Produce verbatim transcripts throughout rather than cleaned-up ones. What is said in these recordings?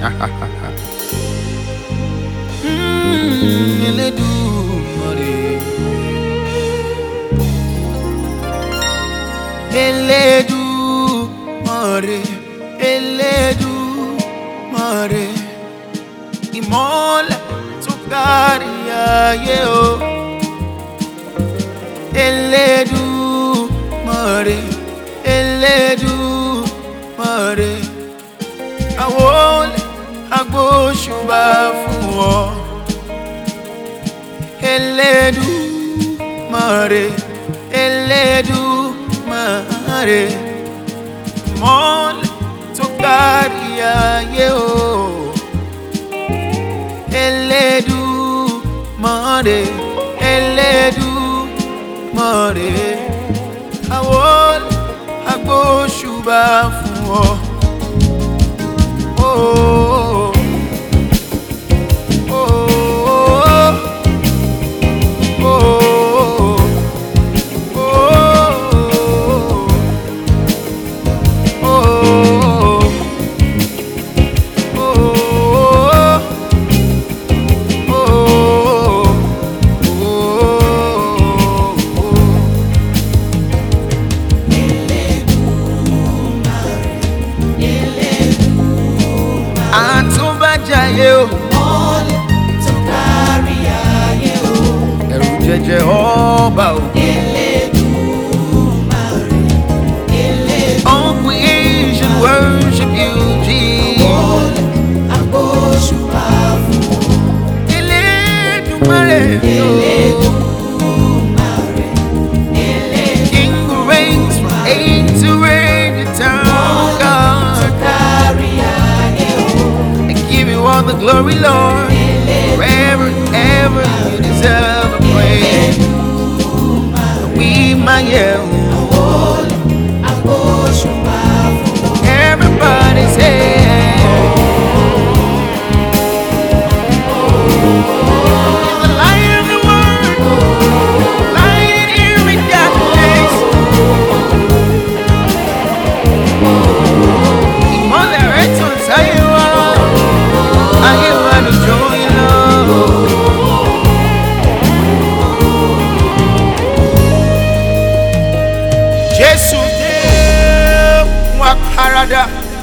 Mm, Elédùmarè, Elédùmarè, Elédùmarè, ìmọ́lẹ̀ tó kárí ayé o. Elédùmarè, Elédùmarè, àwọlé agbóṣùbà fún ọ. Elédùmarè, Elédùmarè, ìmọ́lẹ̀ tó kárí ayé o. Elédùmarè, Elédùmarè, àwọlé agbóṣùbà fún ọ. Oh, oh, oh, oh, oh, Àtúbàjáyé o, ìmọ́lẹ̀ tó kárí ayé o. ẹ̀rù jẹjẹ ọba o. Elédùmarè, Elédùmarè, All creation worship you, Jesus. agbóṣùbà fún ọ. Elédùmarè, Elédùmarè, Elédùmarè, King who reigns from age to age, eternal God. kárí ayé o. I give you all the glory, Lord. Forever and ever you deserve a praise. We my yeah. Agbóṣùbà fún ọ. Everybody say, He's the light of the world, light in every darkness. Ìmọ́lẹ̀ rẹ̀ tàn sáyé wa, ayé wa ní joy love. Jésù dé wá parada,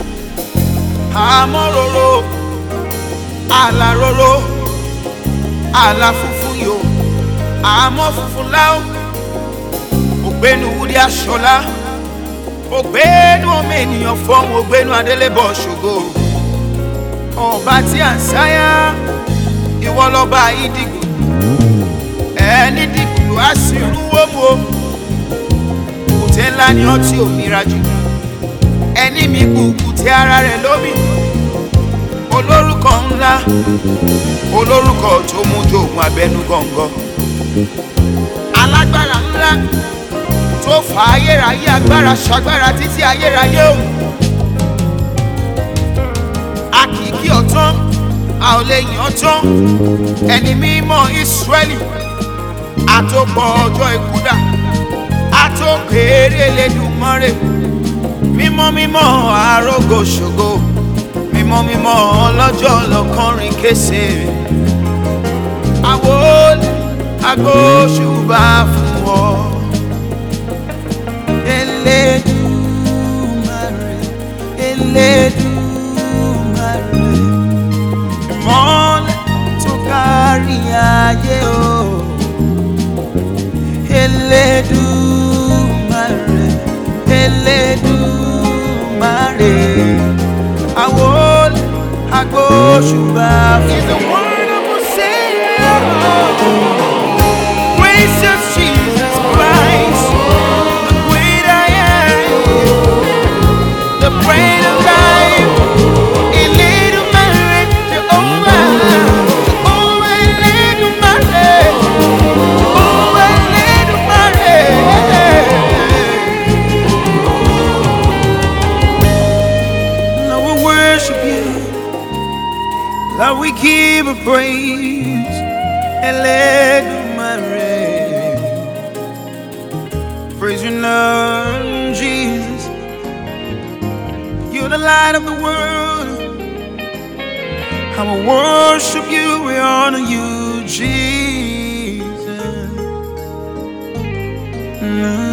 àmọ́ roro, àlà roro, àlà funfun yo, àmọ́ funfun láò, ògbénu wúdí aṣọlá, ògbénu ọmọ ènìyàn fọ́ọ̀mù, ògbénu adélébọ̀ ṣògo, ọba tí à ń sáyà, ìwọ lọ́ba ìdìgbò, ẹni dìgbò á sì rúwó mu o. Òkùtẹ́ ńlá ni ọtí òmìnira jù, ẹni mi kùkù tí ara rẹ̀ lómi, olórúkọ ńlá, olórúkọ tó mú jòògùn abẹnú gọ̀ǹgọ̀, alágbára ńlá tó fa ayérayé agbára ṣagbára títí ayérayé o. A kì í kí ọ̀tán, a ò lè yìn ọ̀tán, ẹni mímọ́ Ísírẹ́lì, àtòpọ̀ ọjọ́ ikú dà, àtòkèrè Elédùmarè, mímọ́ mímọ́ arógo ṣògo, mímọ́ mímọ́ ọlọ́jọ́ lọ́kànrin kése. Àwọlé agbóṣùbà fún ọ. Elédùmarè, Elédùmarè, ìmọ́lẹ̀ tó kárí ayé o. Elédùmarè, Elédùmarè, àwọlé agbóṣùbà fún ọ. He's the wonderful Savior, gracious Jesus Christ, the great I am, the bread of life. Elédùmarè, Jehovah, Jehovah Elédùmarè, Jehovah Elédùmarè. Lord, we worship you. Lord, we give a praise. Elédùmarè. Praise your name, Jesus. You're the light of the world. will worship you, we honor you, Jesus. Mm.